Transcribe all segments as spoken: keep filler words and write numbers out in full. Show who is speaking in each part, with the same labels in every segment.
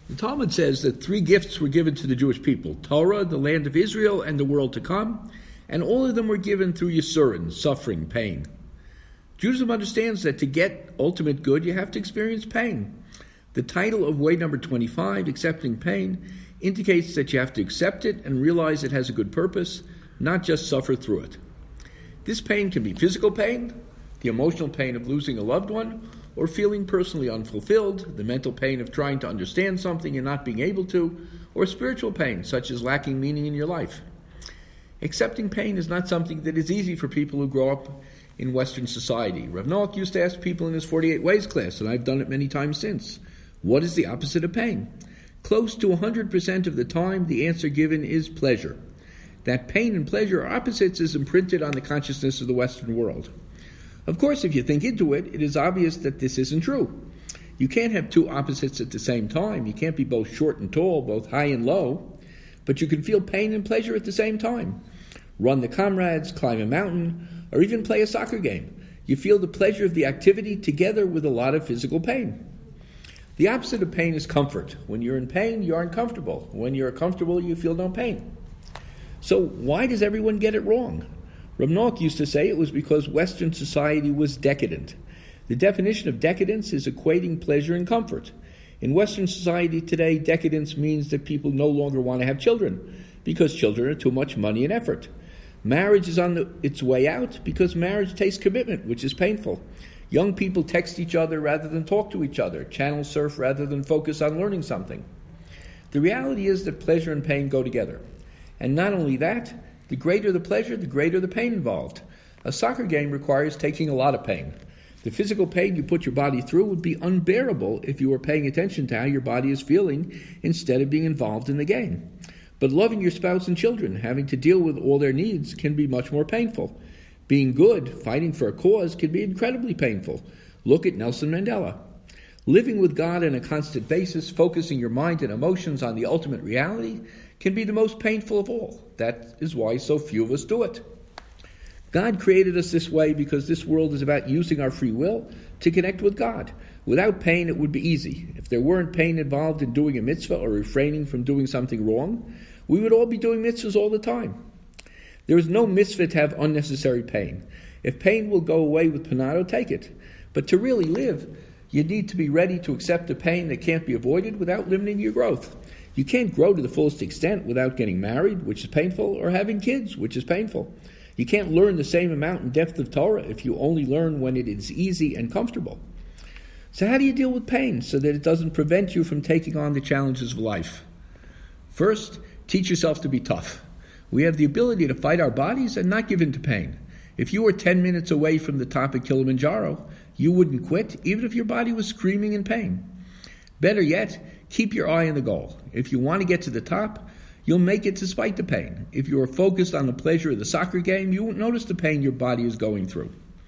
Speaker 1: The Talmud says that three gifts were given to the Jewish people: Torah, the land of Israel, and the world to come, and all of them were given through Yisurin, suffering, pain. Judaism understands that to get ultimate good, you have to experience pain. The title of way number twenty-five, Accepting Pain, indicates that you have to accept it and realize it has a good purpose, not just suffer through it. This pain can be physical pain, the emotional pain of losing a loved one, or feeling personally unfulfilled, the mental pain of trying to understand something and not being able to, or spiritual pain, such as lacking meaning in your life. Accepting pain is not something that is easy for people who grow up in Western society. Rav Noach used to ask people in his forty-eight Ways class, and I've done it many times since, what is the opposite of pain? Close to one hundred percent of the time, the answer given is pleasure. That pain and pleasure are opposites is imprinted on the consciousness of the Western world. Of course, if you think into it, it is obvious that this isn't true. You can't have two opposites at the same time. You can't be both short and tall, both high and low, but you can feel pain and pleasure at the same time. Run the comrades, climb a mountain, or even play a soccer game. You feel the pleasure of the activity together with a lot of physical pain. The opposite of pain is comfort. When you're in pain, you aren't comfortable. When you're comfortable, you feel no pain. So why does everyone get it wrong? Rav Noach used to say it was because Western society was decadent. The definition of decadence is equating pleasure and comfort. In Western society today, decadence means that people no longer want to have children because children are too much money and effort. Marriage is on the, its way out because marriage takes commitment, which is painful. Young people text each other rather than talk to each other, channel surf rather than focus on learning something. The reality is that pleasure and pain go together. And not only that, the greater the pleasure, the greater the pain involved. A soccer game requires taking a lot of pain. The physical pain you put your body through would be unbearable if you were paying attention to how your body is feeling instead of being involved in the game. But loving your spouse and children, having to deal with all their needs, can be much more painful. Being good, fighting for a cause, can be incredibly painful. Look at Nelson Mandela. Living with God on a constant basis, focusing your mind and emotions on the ultimate reality, can be the most painful of all. That is why so few of us do it. God created us this way because this world is about using our free will to connect with God. Without pain, it would be easy. If there weren't pain involved in doing a mitzvah or refraining from doing something wrong, we would all be doing mitzvahs all the time. There is no mitzvah to have unnecessary pain. If pain will go away with panado, take it. But to really live, you need to be ready to accept the pain that can't be avoided without limiting your growth. You can't grow to the fullest extent without getting married, which is painful, or having kids, which is painful. You can't learn the same amount and depth of Torah if you only learn when it is easy and comfortable. So how do you deal with pain so that it doesn't prevent you from taking on the challenges of life? First, teach yourself to be tough. We have the ability to fight our bodies and not give in to pain. If you were ten minutes away from the top of Kilimanjaro, you wouldn't quit, even if your body was screaming in pain. Better yet, keep your eye on the goal. If you want to get to the top, you'll make it despite the pain. If you are focused on the pleasure of the soccer game, you won't notice the pain your body is going through.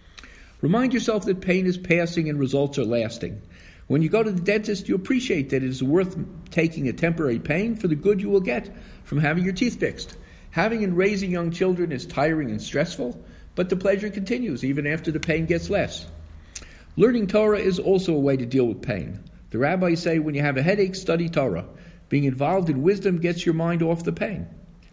Speaker 1: Remind yourself that pain is passing and results are lasting. When you go to the dentist, you appreciate that it is worth taking a temporary pain for the good you will get from having your teeth fixed. Having and raising young children is tiring and stressful, but the pleasure continues even after the pain gets less. Learning Torah is also a way to deal with pain. The rabbis say when you have a headache, study Torah. Being involved in wisdom gets your mind off the pain.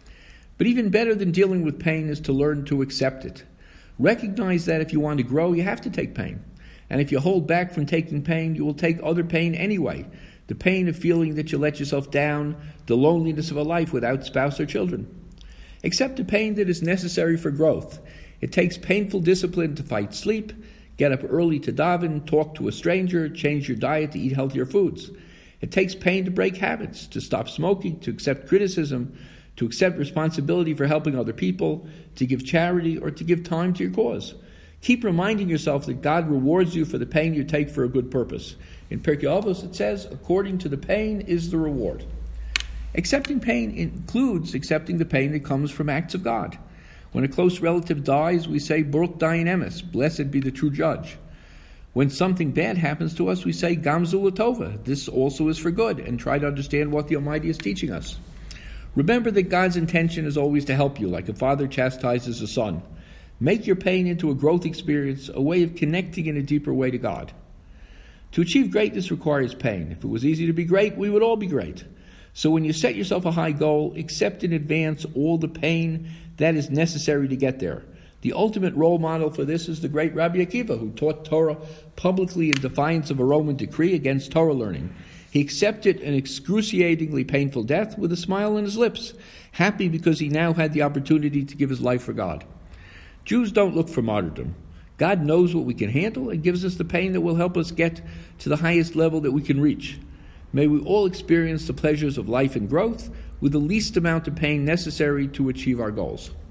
Speaker 1: But even better than dealing with pain is to learn to accept it. Recognize that if you want to grow, you have to take pain. And if you hold back from taking pain, you will take other pain anyway. The pain of feeling that you let yourself down, the loneliness of a life without spouse or children. Accept the pain that is necessary for growth. It takes painful discipline to fight sleep, get up early to daven, talk to a stranger, change your diet to eat healthier foods. It takes pain to break habits, to stop smoking, to accept criticism, to accept responsibility for helping other people, to give charity, or to give time to your cause. Keep reminding yourself that God rewards you for the pain you take for a good purpose. In Pirkei Avos it says, according to the pain is the reward. Accepting pain includes accepting the pain that comes from acts of God. When a close relative dies, we say, Baruch Dayan Emes, blessed be the true judge. When something bad happens to us, we say, Gamzu Latova, this also is for good, and try to understand what the Almighty is teaching us. Remember that God's intention is always to help you, like a father chastises a son. Make your pain into a growth experience, a way of connecting in a deeper way to God. To achieve greatness requires pain. If it was easy to be great, we would all be great. So when you set yourself a high goal, accept in advance all the pain that is necessary to get there. The ultimate role model for this is the great Rabbi Akiva, who taught Torah publicly in defiance of a Roman decree against Torah learning. He accepted an excruciatingly painful death with a smile on his lips, happy because he now had the opportunity to give his life for God. Jews don't look for martyrdom. God knows what we can handle and gives us the pain that will help us get to the highest level that we can reach. May we all experience the pleasures of life and growth with the least amount of pain necessary to achieve our goals.